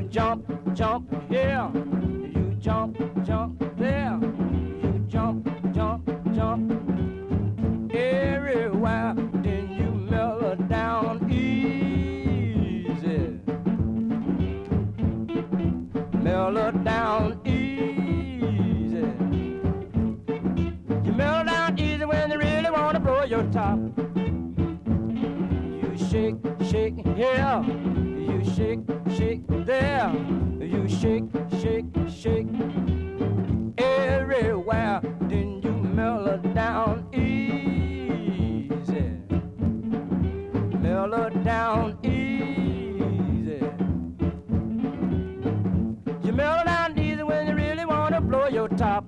jump, jump here. You jump, jump there. You jump, jump, jump everywhere. Then you mellow down easy. Mellow down easy. You mellow down easy when you really want to blow your top. You shake, shake here. You shake, shake there. You shake, shake, shake everywhere. Then you mellow down easy. Mellow down easy. You mellow down easy when you really want to blow your top.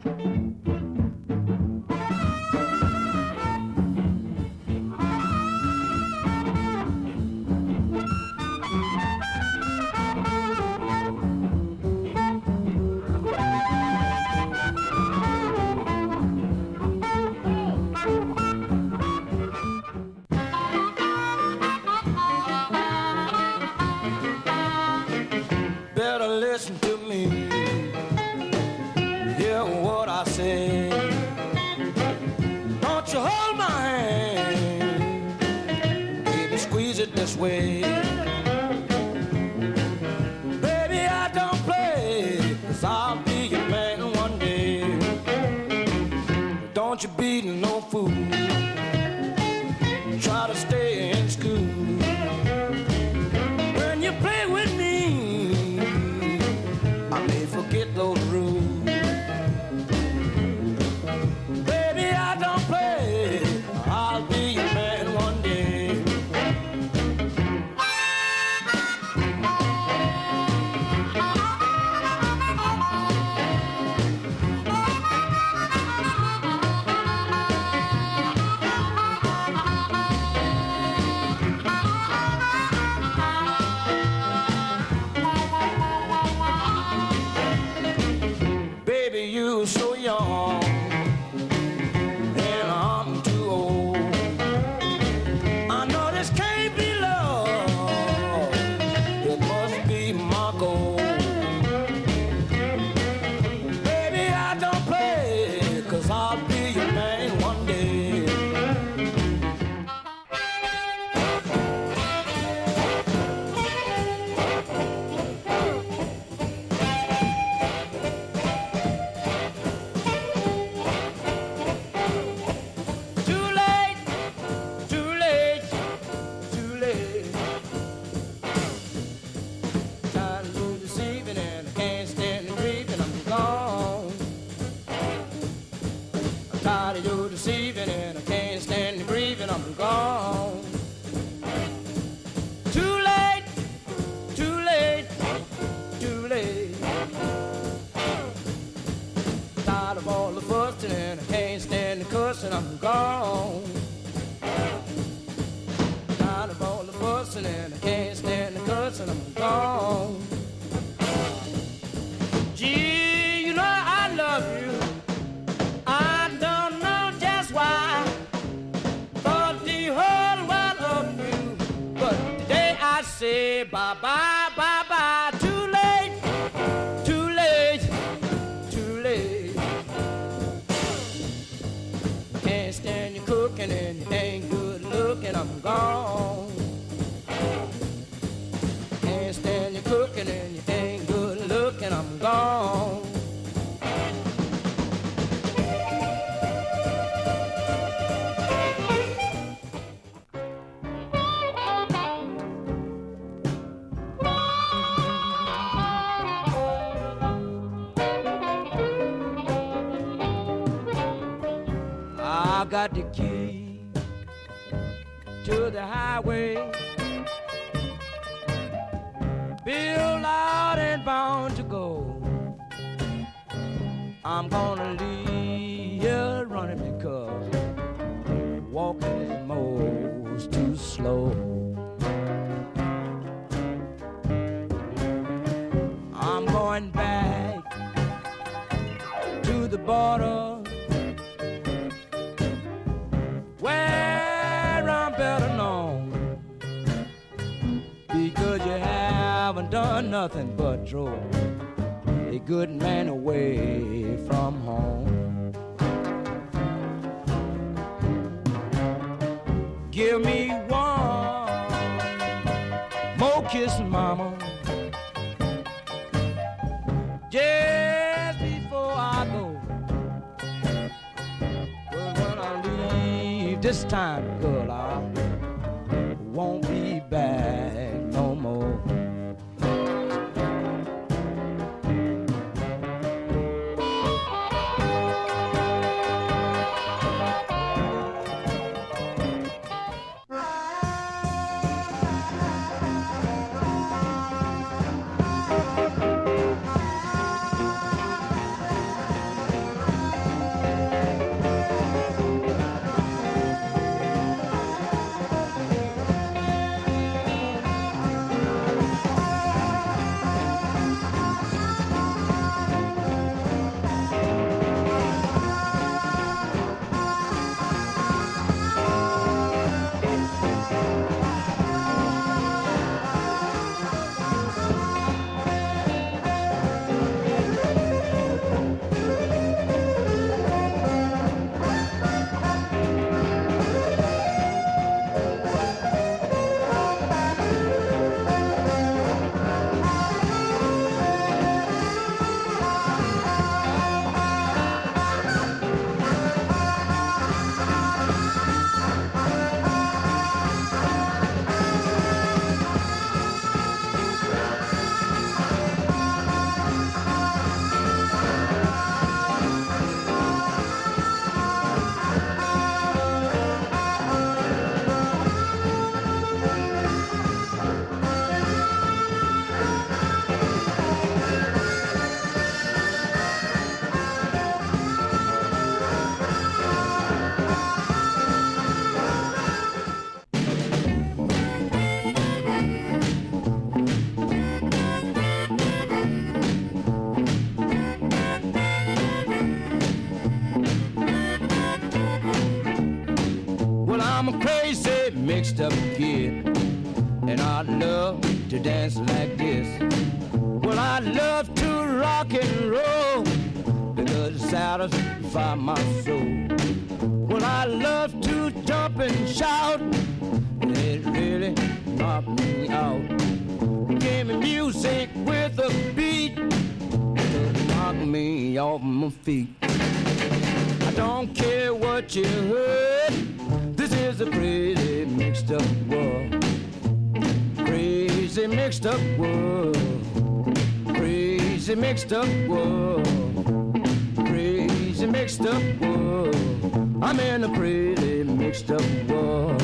Listen to me, hear what I say. Don't you hold my hand, baby, squeeze it this way. Baby, I don't play, 'cause I'll be your man one day. Don't you be no fool, try to stay in school. When you play with me, forget those rules. Baby, I don't play, I'll be your man one day. You so young and I'm too old. I know this can't be love, it must be my goal. Baby, I don't play, 'cause I'll be your man one day. And I can't stand the cussing, I'm gone. Tired of all the fussing and I can't stand the cussing, I'm gone. Gee, you know I love you, I don't know just why. Thought the whole world of you, but today I say bye bye, bye bye. Too late, too late, too late. Can't stand you cooking and you ain't good looking, I'm gone. Can't stand you cooking and you ain't good looking, I'm gone. I got the key to the highway, built out and bound to go. I'm gonna leave here running because walking is most too slow. I'm going back to the border where I'm better known, because you haven't done done nothing but drove a good man away from home. Give me one more kiss, mama, just before I go. But when I leave this time, girl, I won't be back no more. Mixed up kid, and I love to dance like this. Well, I love to rock and roll because it satisfies my soul. Well, I love to jump and shout, and it really knocked me out. Give me music with a beat to knock me off my feet. I don't care what you heard. This is a crazy mixed up world. Crazy mixed up world. Crazy mixed up world. Crazy mixed up world. I'm in a crazy mixed up world.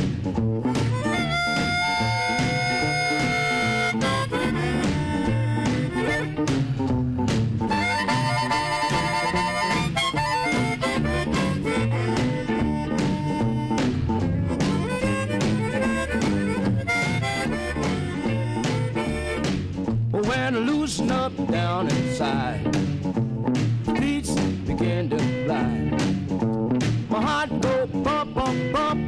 When I loosen up down inside, beats begin to fly. My heart go bump, bump, bump.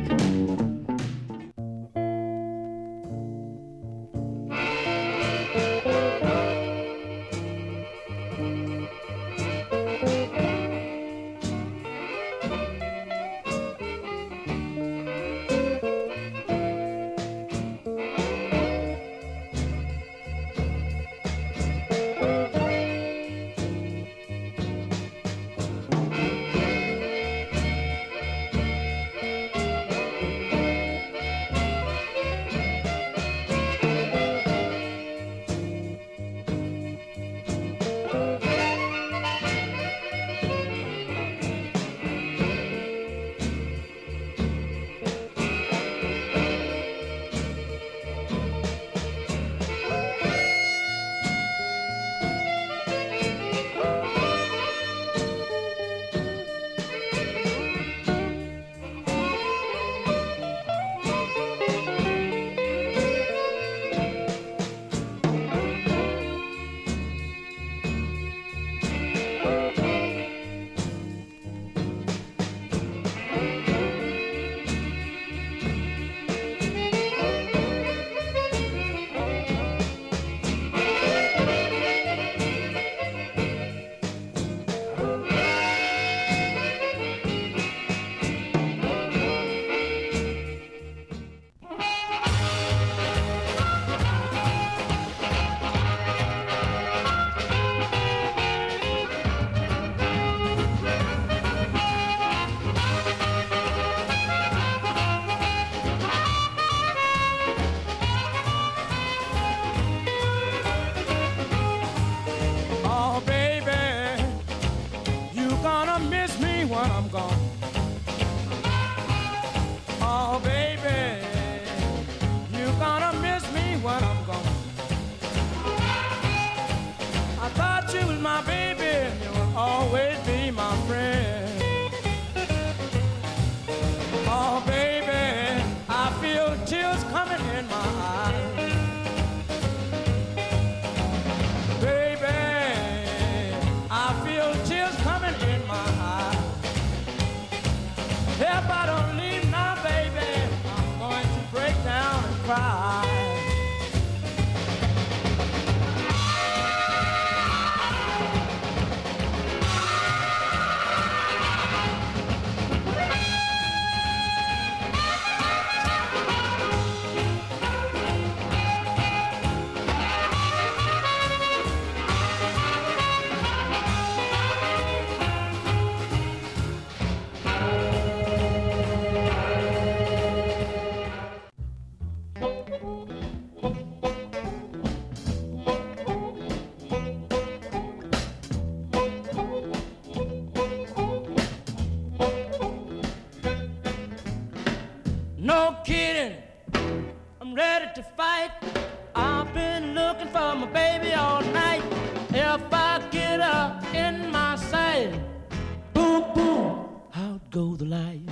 No kidding, I'm ready to fight. I've been looking for my baby all night. If I get her in my sight, boom, boom, out go the light.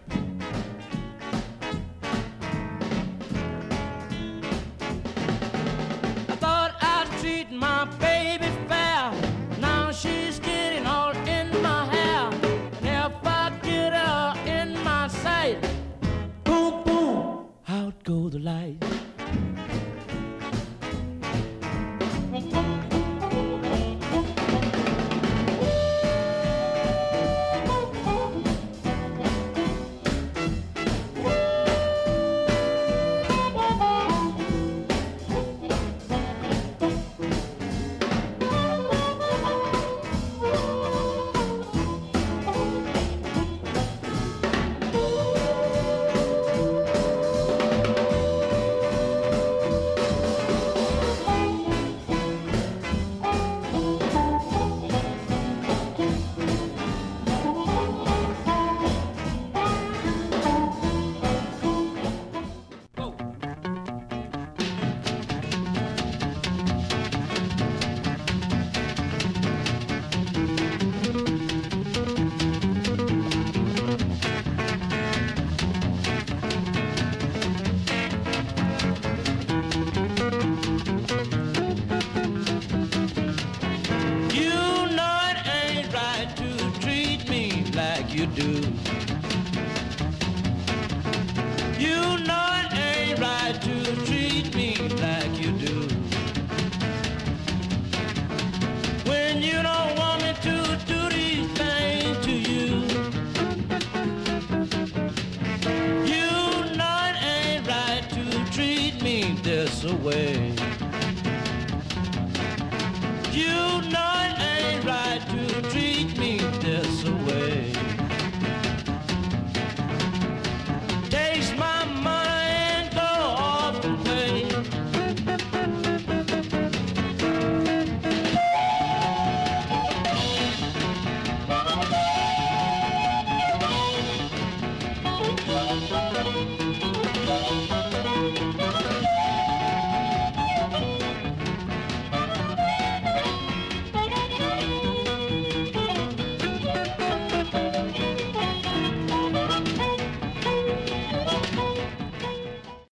I thought I'd treat my baby fair. Now she's getting all in my hair. And if I get her in my sight, boom, boom, out go the light. You do. You know it ain't right to treat me like you do. When you don't want me to do these things to you. You know it ain't right to treat me this way. You know